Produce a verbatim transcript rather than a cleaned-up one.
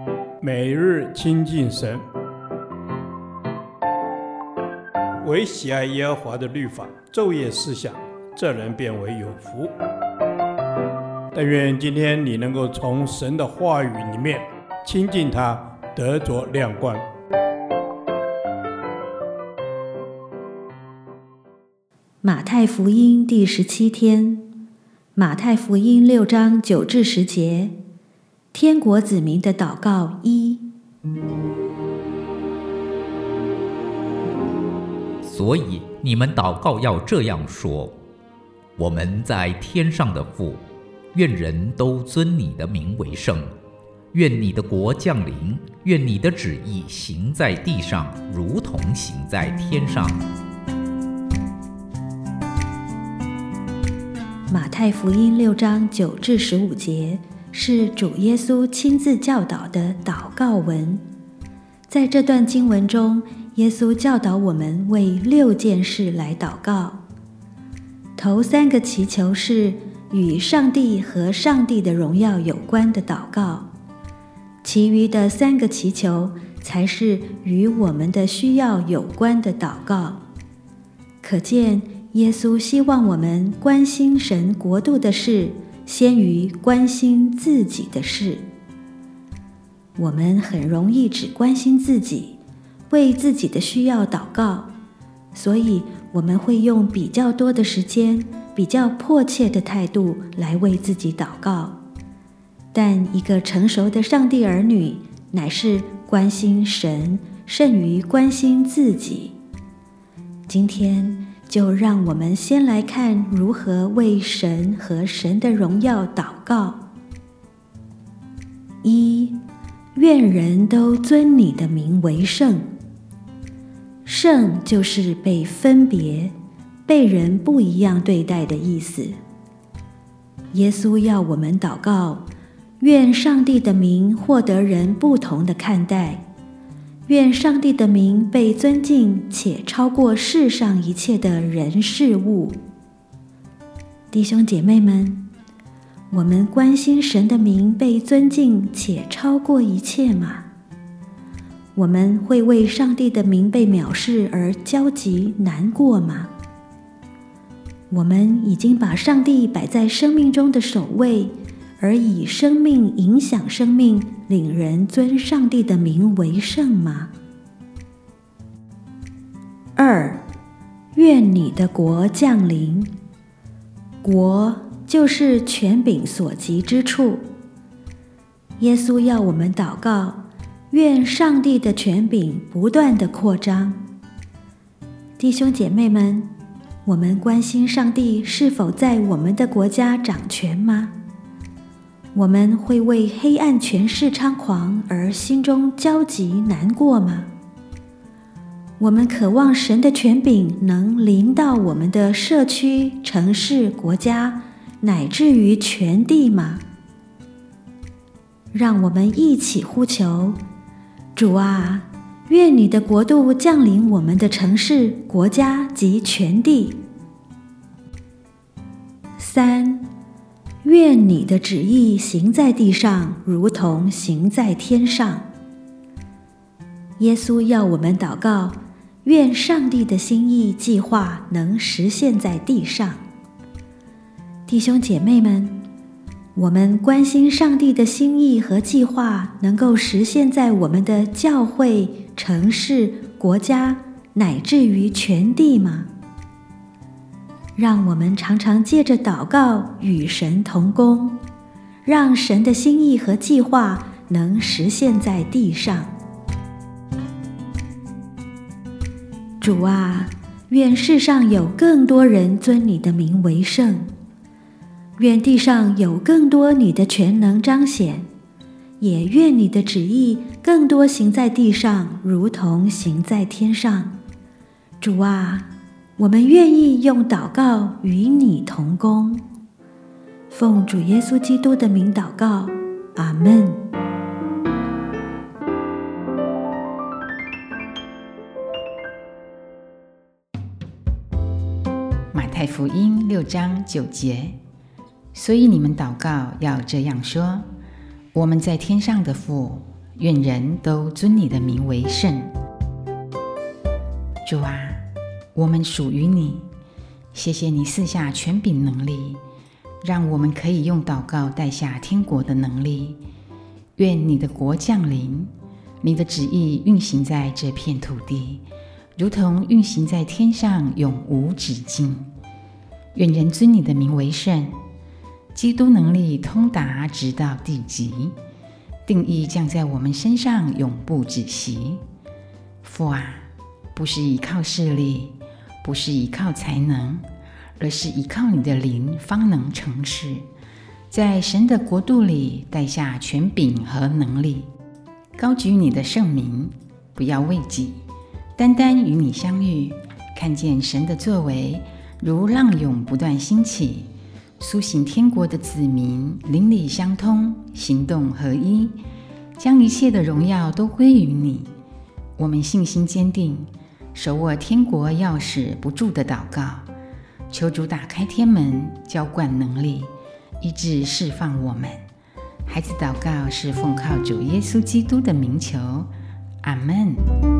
每日亲近神，唯喜爱耶和华的律法，昼夜思想，这人变为有福。但愿今天你能够从神的话语里面亲近他，得着亮光。 马太福音第十七天，马太福音六章九至十节，天国子民的祷告一。 所以你们祷告要这样说：我们在天上的父，愿人都尊你的名为圣，愿你的国降临，愿你的旨意行在地上，如同行在天上。 马太福音六章九至十五节是主耶稣亲自教导的祷告文。在这段经文中，耶稣教导我们为六件事来祷告。头三个祈求是与上帝和上帝的荣耀有关的祷告，其余的三个祈求才是与我们的需要有关的祷告。可见耶稣希望我们关心神国度的事，先于关心自己的事。我们很容易只关心自己，为自己的需要祷告，所以我们会用比较多的时间，比较迫切的态度来为自己祷告。但一个成熟的上帝儿女，乃是关心神，胜于关心自己。今天就让我们先来看如何为神和神的荣耀祷告。一，愿人都尊你的名为圣。圣就是被分别、被人不一样对待的意思。耶稣要我们祷告，愿上帝的名获得人不同的看待，愿上帝的名被尊敬，且超过世上一切的人事物。弟兄姐妹们，我们关心神的名被尊敬且超过一切吗？我们会为上帝的名被藐视而焦急难过吗？我们已经把上帝摆在生命中的首位，而以生命影响生命，领人尊上帝的名为圣吗？二，愿你的国降临。国就是权柄所及之处。耶稣要我们祷告，愿上帝的权柄不断地扩张。弟兄姐妹们，我们关心上帝是否在我们的国家掌权吗？我们会为黑暗权势猖狂而心中焦急难过吗？我们渴望神的权柄能临到我们的社区、城市、国家，乃至于全地吗？让我们一起呼求，主啊，愿你的国度降临我们的城市、国家及全地。三，愿你的旨意行在地上，如同行在天上。耶稣要我们祷告，愿上帝的心意计划能实现在地上。弟兄姐妹们，我们关心上帝的心意和计划能够实现在我们的教会、城市、国家，乃至于全地吗？让我们常常借着祷告与神同工，让神的心意和计划能实现在地上。主啊，愿世上有更多人尊你的名为圣，愿地上有更多你的全能彰显，也愿你的旨意更多行在地上，如同行在天上。主啊，我们愿意用祷告与你同工。奉主耶稣基督的名祷告，阿们。 马太福音六章九节，所以你们祷告要这样说：我们在天上的父， 愿人都尊你的名为圣。主啊，我们属于你，谢谢你赐下权柄能力，让我们可以用祷告带下天国的能力。愿你的国降临，你的旨意运行在这片土地，如同运行在天上，永无止境。愿人尊你的名为圣。基督能力通达直到地极，定义降在我们身上，永不止息。父啊，不是依靠势力，不是依靠才能，而是依靠你的灵方能成事，在神的国度里带下权柄和能力，高举你的圣名，不要为己，单单与你相遇，看见神的作为如浪涌不断兴起，苏醒天国的子民，邻里相通，行动合一，将一切的荣耀都归于你。我们信心坚定，手握天国钥匙，不住的祷告，求主打开天门，浇灌能力，医治释放我们。孩子祷告是奉靠主耶稣基督的名求，阿们。